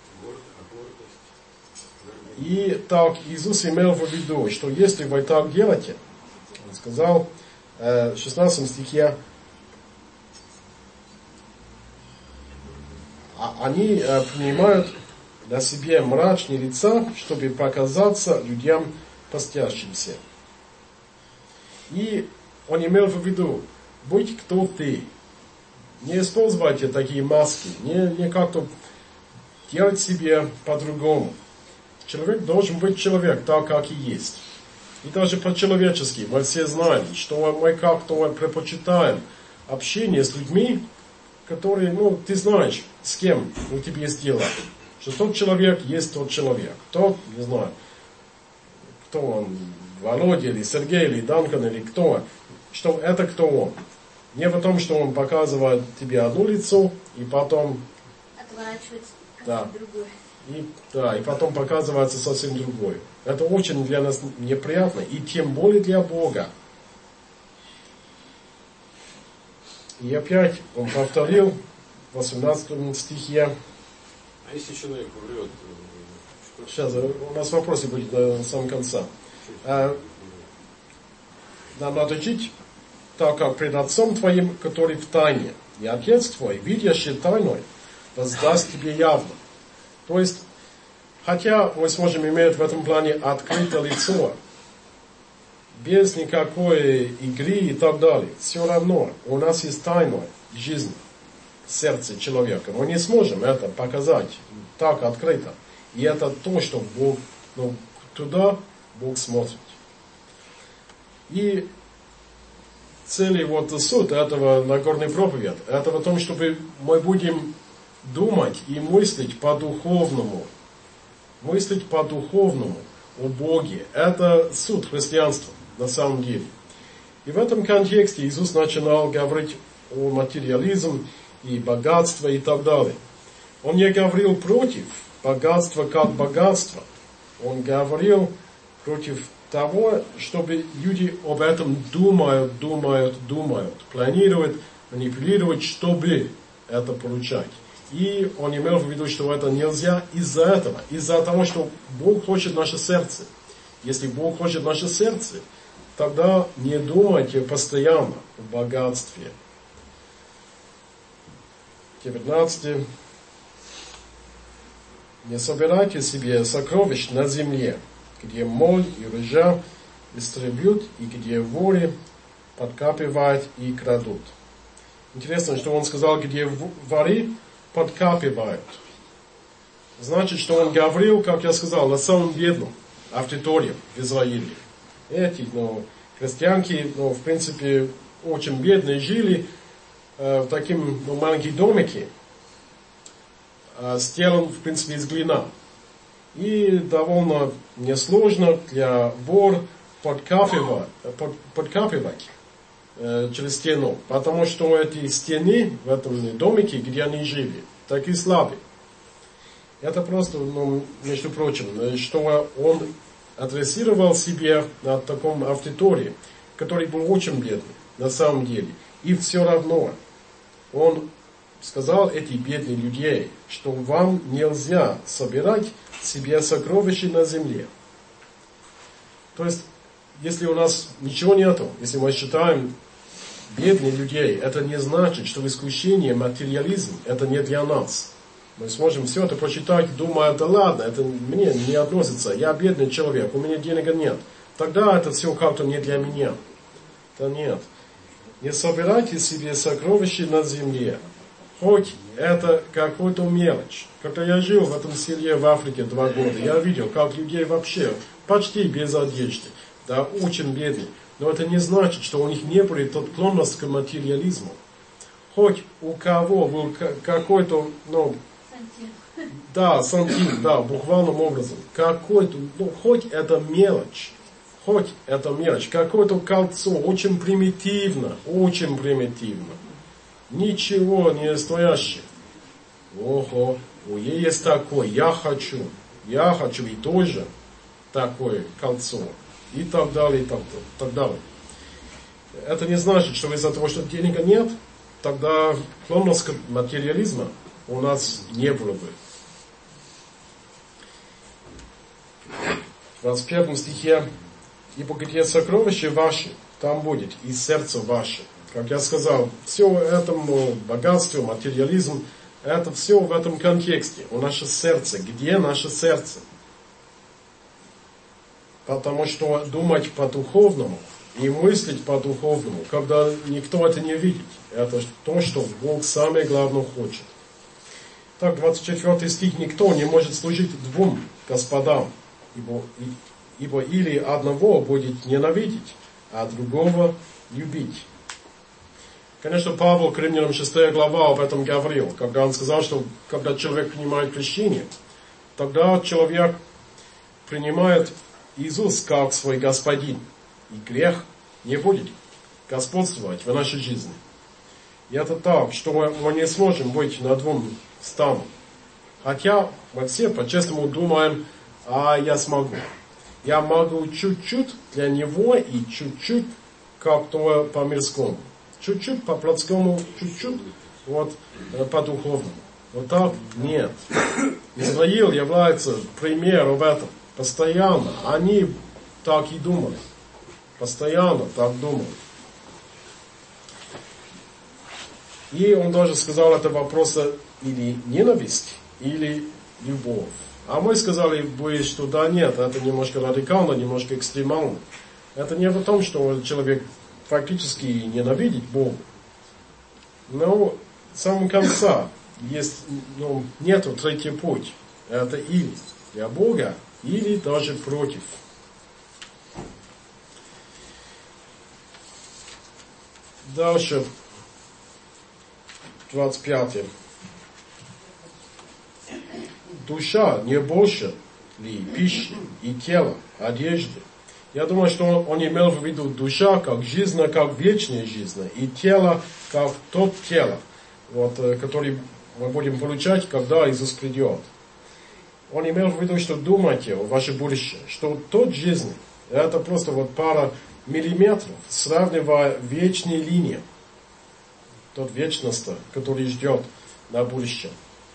И так Иисус имел в виду, что если вы так делаете, Он сказал в шестнадцатом стихе, они принимают на себе мрачные лица, чтобы показаться людям постящимся. И Он имел в виду, будь кто ты, не используйте такие маски, не, не как-то делать себе по-другому. Человек должен быть человек, так как и есть. И даже по-человечески мы все знаем, что мы как-то предпочитаем общение с людьми, которые, ну, ты знаешь, с кем у тебя есть дело. Что тот человек есть тот человек. Тот, не знаю, кто он, Володя или Сергей или Данкан или кто, что это кто он. Не в том, что он показывает тебе одно лицо и потом отворачивается да, другое. И, да, и потом показывается совсем другое. Это очень для нас неприятно, и тем более для Бога. И опять он повторил в восемнадцатом стихе. А если человек врет? Сейчас, у нас вопросы будет до самого конца. А, нам надо жить так, как пред Отцом Твоим, который в тайне. И Отец Твой, видящий тайной, воздаст тебе явно. То есть, хотя мы сможем иметь в этом плане открытое лицо, без никакой игры и так далее, все равно у нас есть тайная жизнь в сердце человека. Мы не сможем это показать так открыто. И это то, что Бог, ну, туда Бог смотрит. И цель вот суть этого Нагорной проповеди, это в том, чтобы мы будем думать и мыслить по-духовному. Мыслить по-духовному о Боге. Это суть христианства на самом деле. И в этом контексте Иисус начинал говорить о материализме и богатстве и так далее. Он не говорил против богатства как богатства. Он говорил против того, чтобы люди об этом думают, думают, думают, планируют, манипулируют, чтобы это получать. И он имел в виду, что это нельзя из-за этого, из-за того, что Бог хочет наше сердце. Если Бог хочет наше сердце, тогда не думайте постоянно о богатстве. девятнадцатый. Не собирайте себе сокровищ на земле, где моль и ржа истребют, и где вори подкапывают и крадут. Интересно, что он сказал, где вори подкапывают. Значит, что он говорил, как я сказал, на самом бедном аудитории в Израиле. Эти, ну, крестьянки, ну, в принципе, очень бедные, жили э, в таким, ну, маленьком домике, э, сделан, в принципе, из глины. И довольно несложно для вор подкапывать, под, подкапывать э, через стену, потому что эти стены в этом домике, где они жили, такие слабые. Это просто, ну, между прочим, что он адресировал себе на таком аудитории, который был очень бедный, на самом деле. И все равно он сказал этим бедным людям, что вам нельзя собирать себе сокровища на земле. То есть, если у нас ничего нету, если мы считаем бедных людей, это не значит, что искушение, материализм, это не для нас. Мы сможем все это прочитать, думая, да ладно, это мне не относится, я бедный человек, у меня денег нет. Тогда это все как-то не для меня. Да нет. Не собирайте себе сокровища на земле, хоть это какой-то мелочь. Когда я жил в этом селе в Африке два года, я видел, как людей вообще почти без одежды, да, очень бедные. Но это не значит, что у них не было тот склонность к материализму. Хоть у кого был какой-то, ну, да, сантим, да, буквальным образом. Какой-то, ну, хоть это мелочь, хоть это мелочь, какое-то кольцо, очень примитивно, очень примитивно. Ничего не стоящее. Ого, у нее есть такое, я хочу, я хочу и тоже такое кольцо. И так далее, и так, так далее. Это не значит, что из-за того, что денег нет, тогда склонность к материализму у нас не было бы. В двадцать первом стихе: «Ибо где сокровища ваши, там будет и сердце ваше». Как я сказал, все этому богатство, материализм, это все в этом контексте. У наше сердце. Где наше сердце? Потому что думать по-духовному и мыслить по-духовному, когда никто это не видит, это то, что Бог самое главное хочет. Так, двадцать четвёртый стих: «Никто не может служить двум господам, ибо, ибо или одного будет ненавидеть, а другого любить. Конечно, Павел к Римлянам шестая глава об этом говорил, когда он сказал, что когда человек принимает крещение, тогда человек принимает Иисус как свой господин, и грех не будет господствовать в нашей жизни. И это так, что мы не сможем быть на двум станах. Хотя мы все по-честному думаем, а я смогу. Я могу чуть-чуть для него и чуть-чуть как-то по-мирскому. Чуть-чуть по-плотскому, чуть-чуть вот, по-духовному. Вот так нет. Израиль является примером в этом. Постоянно. Они так и думали. Постоянно так думали. И он даже сказал, это вопрос или ненависть, или любовь. А мы сказали бы, что да нет, это немножко радикально, немножко экстремально. Это не в том, что человек фактически ненавидит Бога. Но в самом конце есть, ну, нету третий путь. Это или для Бога, или даже против. Дальше. двадцать пятое. Душа не больше ли пищи и тело, одежды? Я думаю, что он, он имел в виду душа как жизнь, как вечная жизнь, и тело как тот тело, вот, который мы будем получать, когда Иисус придет. Он имел в виду, что думайте о вашем будущем, что тот жизнь, это просто вот пара миллиметров, сравнивая вечные линии, тот вечность, который ждет на будущем.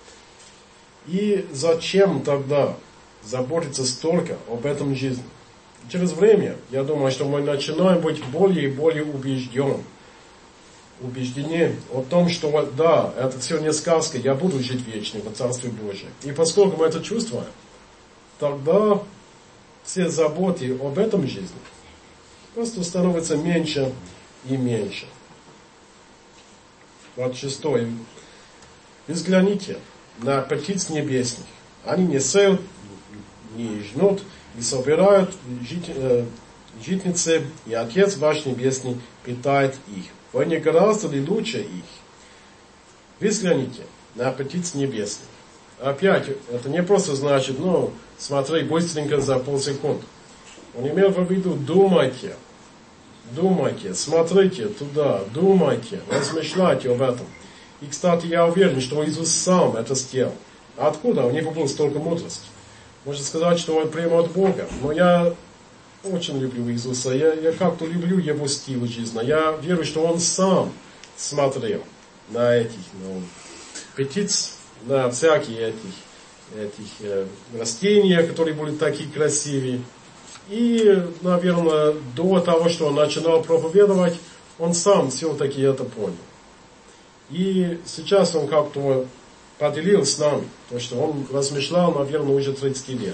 И зачем тогда заботиться столько об этом жизни? Через время, я думаю, что мы начинаем быть более и более убеждены, убеждены о том, что да, это все не сказка, я буду жить вечно в Царстве Божьем. И поскольку мы это чувствуем, тогда все заботы об этом жизни просто становятся меньше и меньше. двадцать шестое. Взгляните на птиц небесных. Они не сеют, не жнут, не собирают житницы, и Отец ваш Небесный питает их. Вы не гораздо ли лучше их? Взгляните на птиц небесных. Опять, это не просто значит, ну, смотри быстренько за полсекунды. Он имел в виду, думайте, думайте, смотрите туда, думайте, размышляйте об этом. И, кстати, я уверен, что Иисус сам это сделал. Откуда у него было столько мудрости? Можно сказать, что он прямо от Бога. Но я очень люблю Иисуса. Я, я как-то люблю его стиль жизни. Я верю, что он сам смотрел на этих ну, птиц, на всякие этих, этих э, растения, которые были такие красивые. И, наверное, до того, что он начинал проповедовать, он сам все-таки это понял. И сейчас он как-то поделился с нами, то, что он размышлял, наверное, уже тридцать лет.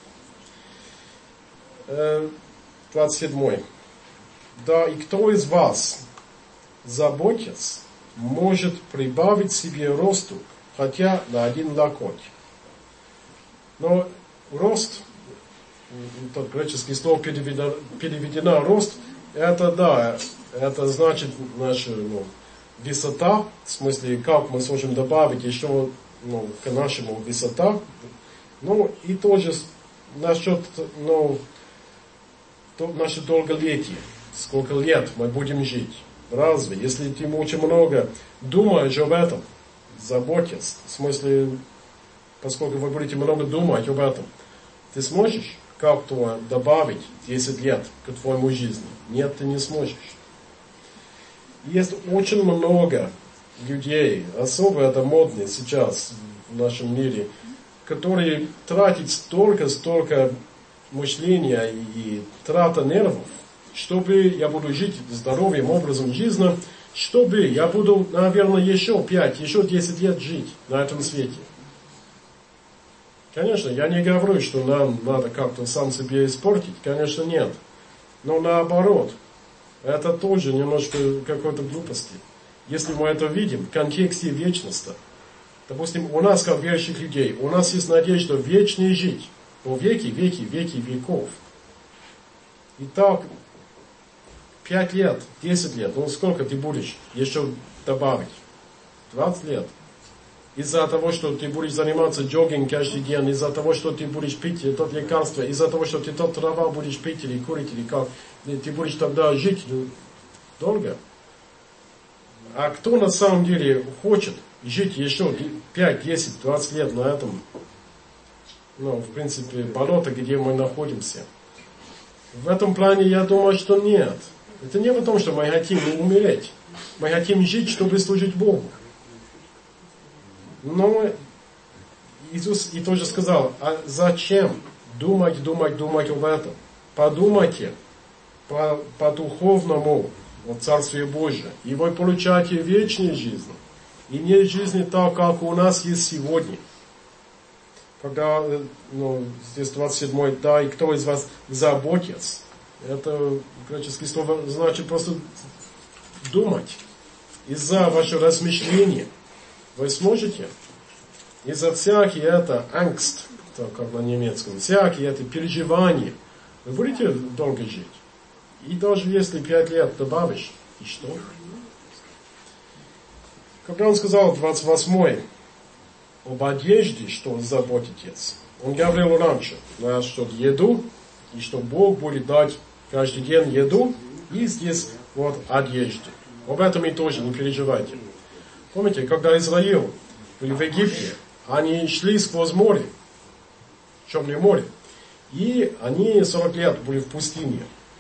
двадцать седьмой. Да и кто из вас, заботясь, может прибавить себе росту, хотя на один локоть? Но рост, тот греческий слово переведено, переведено рост, это да, это значит наша ну, высота, в смысле, как мы сможем добавить еще ну, к нашему высота. Ну и тоже насчет ну, то, наше долголетие, сколько лет мы будем жить. Разве, если ты очень много думаешь об этом, заботясь, в смысле, поскольку вы будете много думать об этом, ты сможешь как-то добавить десять лет к твоему жизни? Нет, ты не сможешь. Есть очень много людей, особо это модно сейчас в нашем мире, которые тратят столько-столько мышления и трата нервов, чтобы я буду жить здоровым образом жизни, чтобы я буду, наверное, еще пять, еще десять лет жить на этом свете. Конечно, я не говорю, что нам надо как-то сам себе испортить, конечно, нет. Но наоборот, это тоже немножко какой-то глупости. Если мы это видим в контексте вечности, допустим, у нас, как верующих людей, у нас есть надежда вечно жить, по веки, веки, веки веков. И так пять лет, десять лет, ну сколько ты будешь еще добавить? двадцать лет. Из-за того, что ты будешь заниматься джогингом каждый день, из-за того, что ты будешь пить тот лекарство, из-за того, что ты тот трава будешь пить или курить, или как, ты будешь тогда жить ну, долго. А кто на самом деле хочет жить еще пять, десять, двадцать лет на этом, ну, в принципе, болото, где мы находимся? В этом плане я думаю, что нет. Это не потому, что мы хотим умереть. Мы хотим жить, чтобы служить Богу. Но Иисус и тоже сказал, а зачем думать, думать, думать об этом? Подумайте по, по духовному о Царстве Божьем, и вы получаете вечную жизнь. И не жизнь так, как у нас есть сегодня. Когда, ну, здесь двадцать седьмой, да, и кто из вас заботится, это греческое слово значит просто думать. Из-за вашего размышления вы сможете, из-за всякие это angst, так как на немецком, всякие это переживания, вы будете долго жить. И даже если пять лет добавишь, и что? Когда он сказал двадцать восьмой об одежде, что заботитесь, он говорил раньше, что еду, и что Бог будет дать каждый день еду, и здесь вот одежды. Об этом и тоже не переживайте. Помните, когда Израиль были в Египте, они шли сквозь море, Черное море, и они сорок лет были в пустыне.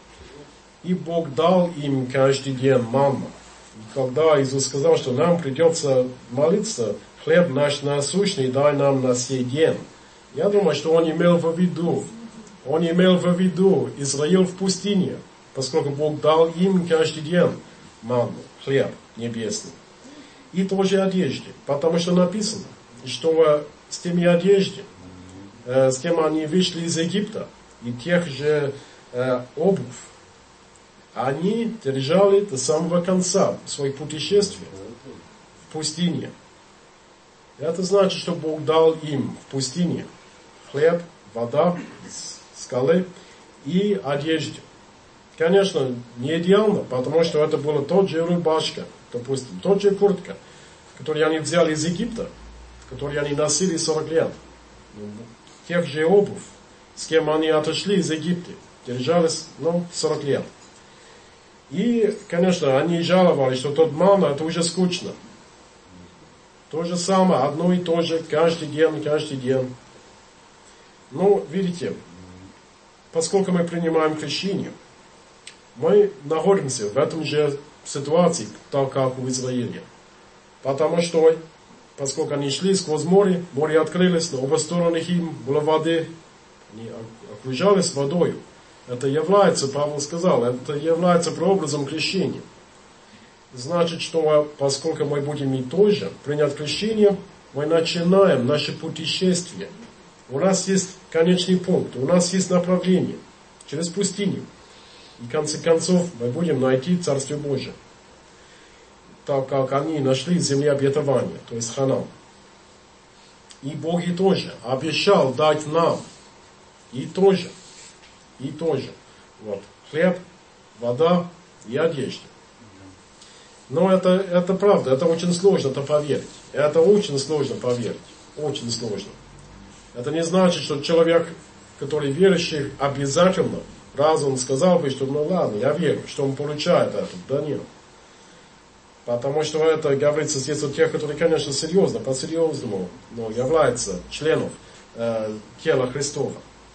И Бог дал им каждый день манну. И когда Иисус сказал, что нам придется молиться, хлеб наш насущный дай нам на сей день, я думаю, что он имел в виду, он имел в виду Израиль в пустыне, поскольку Бог дал им каждый день манну, хлеб небесный. И тоже одежды, потому что написано, что с теми одеждами, с тем они вышли из Египта, и тех же э, обувь, они держали до самого конца своих путешествий в пустыне. Это значит, что Бог дал им в пустыне хлеб, вода, скалы и одежду. Конечно, не идеально, потому что это была тот же рубашка, допустим, тот же куртка, которую они взяли из Египта, которую они носили сорок лет. Тех же обувь, с кем они отошли из Египта, держались, ну, сорок лет. И, конечно, они жаловались, что тот манна, это уже скучно. То же самое, одно и то же, каждый день, каждый день. Но, видите, поскольку мы принимаем крещение, мы находимся в этом же ситуации, так как в Израиле. Потому что, поскольку они шли сквозь море, море открылось, на оба стороны им было воды, они окружались водой. Это является, Павел сказал, это является прообразом крещения. Значит, что поскольку мы будем и тоже принять крещение, мы начинаем наше путешествие. У нас есть конечный пункт, у нас есть направление через пустыню. И в конце концов мы будем найти Царствие Божие. Так как они нашли землю обетования, то есть Ханан. И Бог и тоже обещал дать нам и тоже, и тоже, вот, хлеб, вода и одежда. Но это, это правда, это очень сложно это поверить. Это очень сложно поверить, очень сложно. Это не значит, что человек, который верующий, обязательно, раз он сказал бы, что ну ладно, я верю, что он получает это, да нет. Потому что это говорится здесь о тех, которые, конечно, серьезно, по-серьезному, но являются членом э, тела Христова.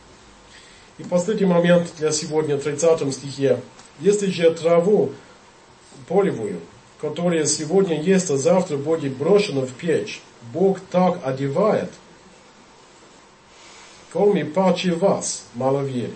И последний момент для сегодня, в тридцатом стихе. Если же траву полевую, которая сегодня есть, а завтра будет брошена в печь, Бог так одевает, коми паче вас маловерие.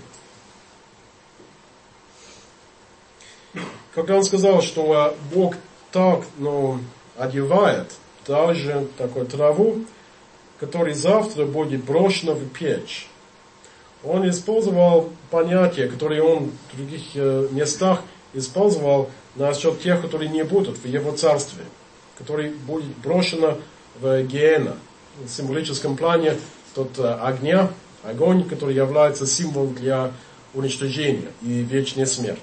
Когда он сказал, что Бог так, ну, одевает даже такую траву, которая завтра будет брошена в печь. Он использовал понятие, которое он в других э, местах использовал насчет тех, которые не будут в его царстве, которые будут брошены в гиена. В символическом плане тот э, огня, огонь, который является символом для уничтожение и вечная смерть.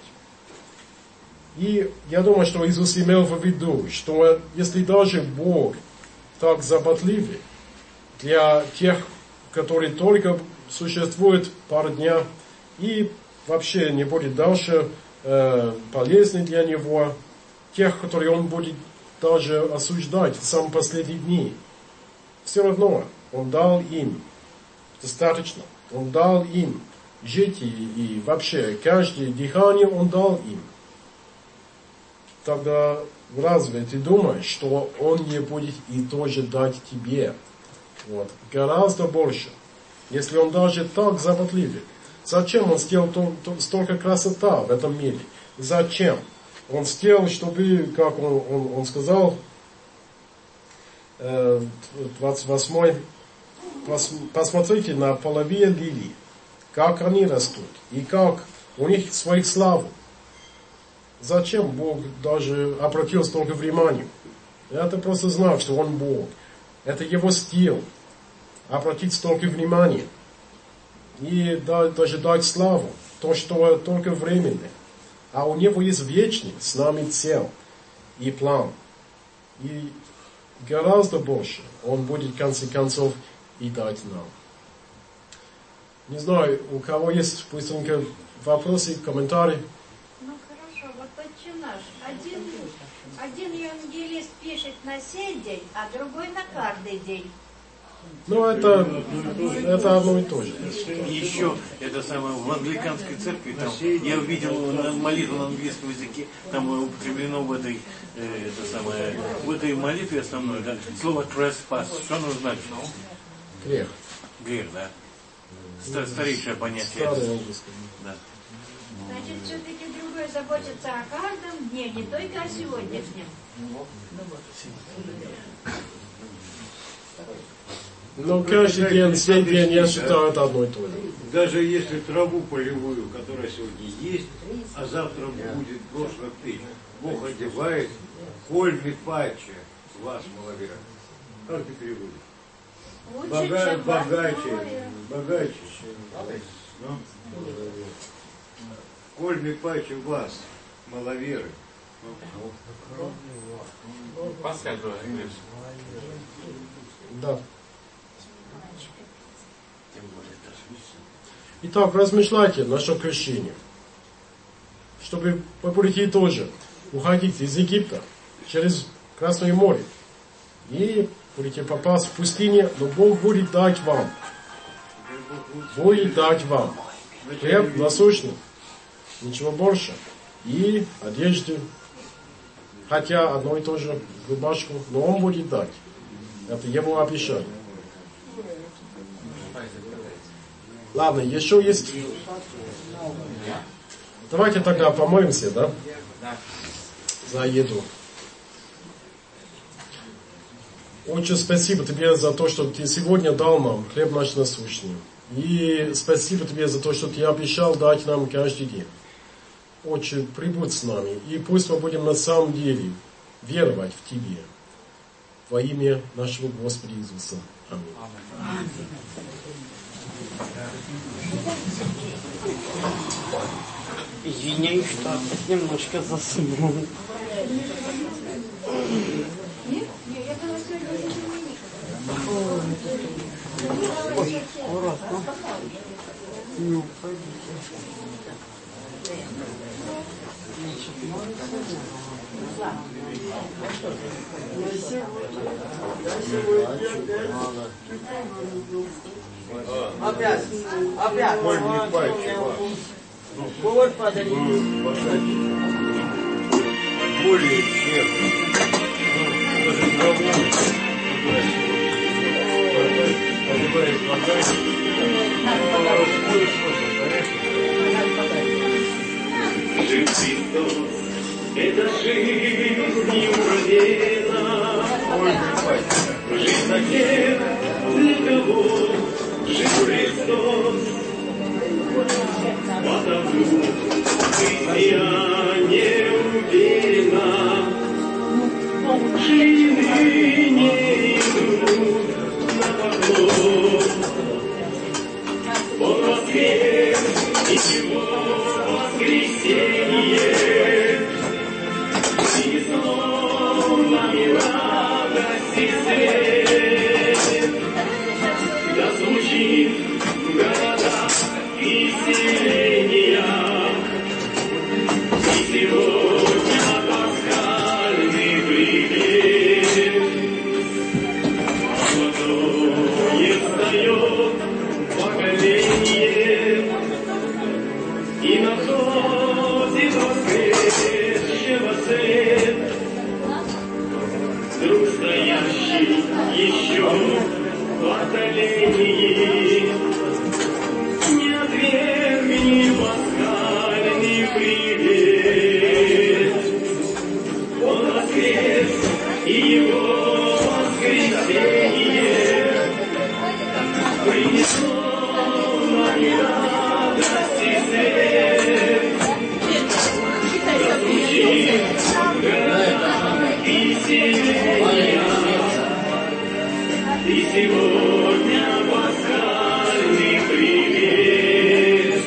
И я думаю, что Иисус имел в виду, что если даже Бог так заботливый для тех, которые только существуют пару дней, и вообще не будет дальше э, полезны для Него, тех, которые Он будет даже осуждать в самые последние дни, все равно Он дал им достаточно. Он дал им жить и, и вообще каждое дыхание Он дал им. Тогда разве ты думаешь, что Он не будет и тоже дать тебе? Вот. Гораздо больше. Если Он даже так заботливый. Зачем Он сделал то, то, столько красоты в этом мире? Зачем? Он сделал, чтобы, как Он, он, он сказал, э, двадцать восьмой, пос, посмотрите на половые лилии, как они растут, и как у них своих славу. Зачем Бог даже обратил столько внимания? Это просто знак, что Он Бог. Это Его стиль. Обратить столько внимания. И даже дать славу. То, что только временно. А у Него есть вечный с нами цель и план. И гораздо больше Он будет в конце концов и дать нам. Не знаю, у кого есть быстренько вопросы, комментарии? Ну хорошо, вот Отче наш. Один, один евангелист пишет на сей день, а другой на каждый день. Ну, это, это одно и то же. Еще это самое в англиканской церкви, там, я увидел молитву на английском языке, там употреблено в этой, э, это самое, в этой молитве основной, да, слово trespass. Что оно значит? Грех. Грех, да. Старейшее понятие. Старое, да. Значит, все-таки другой заботится о каждом дне, не только о сегодняшнем. Но каждый день, сей день, я считаю, это одно и то же. Даже если траву полевую, которая сегодня есть, а завтра будет брошена в печь, Бог одевает кольми паче вас, маловера. Как ты переводишь? Бога, богаче, богаче. Ну? Кольми паче вас, маловеры. Да. Итак, размышляйте насчет крещения. Чтобы вы будете тоже уходить из Египта через Красное море. И будете попасть в пустыню, но Бог будет дать вам. Будет дать вам хлеб насущный. Ничего больше. И одежду. Хотя одно и то же рубашку, но Он будет дать. Это Его обещание. Ладно, еще есть. Давайте тогда помолимся, да? За еду. Отче, спасибо Тебе за то, что Ты сегодня дал нам хлеб наш насущный. И спасибо Тебе за то, что Ты обещал дать нам каждый день. Отче, прибудь с нами. И пусть мы будем на самом деле веровать в Тебе. Во имя нашего Господа Иисуса. Аминь. Извиняюсь, что опять немножко заснул. Ой, аккуратно. Ну, пойдите. Опять, опять. Кольми паче вас. Вот подарили. Более чем. Даже траву. Одевает богаче. Жив Христос, это жизнь неуверена. Жизнь на тех, для кого жив Христос. Потому христиане уверена, жизни не идут на поклон. Он воскрес, и чего друг стоящий еще в отдалении. Не отвергни пасхальный привет. Он воскрес, и его воскресенье принесло нам радость и свет. Разлучив города и селения, и сегодня пасхальный привет.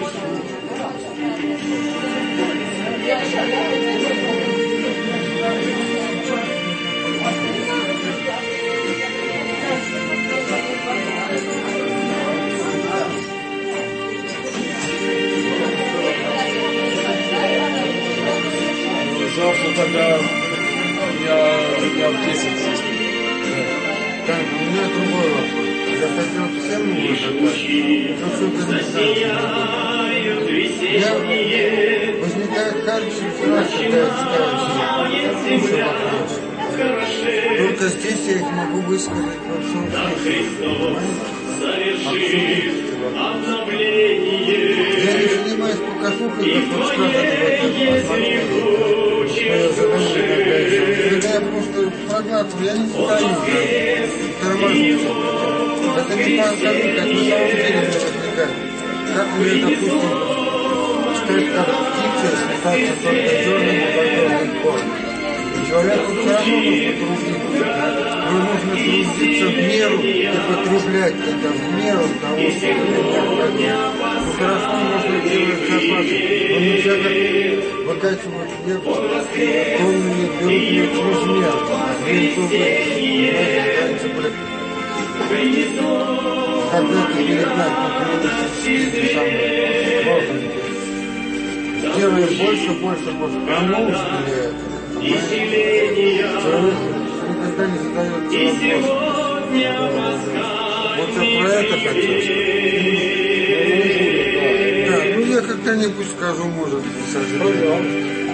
Завтра тогда я, я в десять здесь. Так, у меня другой вопрос. Я хотел всем выжигать, но что-то не знаю. Возникает каждый раз, когда я читаю кучу вопросов. Только здесь я их могу высказать во всем смысле. Я не занимаюсь показухой, как вот сказано в этом посмотрели. Когда я просто проглатываю, я не стою, торможусь. Это не показуха, это на самом деле мне возникает. Как мне, допустим, читать как птица, считаться только черным и подобным формам. Человеку все равно нужно трудиться. Но нужно трудиться в меру и потреблять это в меру того, что необходимо. Ну хорошо, можно делать запасы, но нельзя как выкачивать хлеб тоннами берут чрезмерно. Один когда это перегнать, то самое сложное. Делаем больше, больше, больше. А нужно ли это? Человек никогда не задает вопрос. Вот я про это хотел. Да, ну я когда-нибудь скажу, может, не сожалею.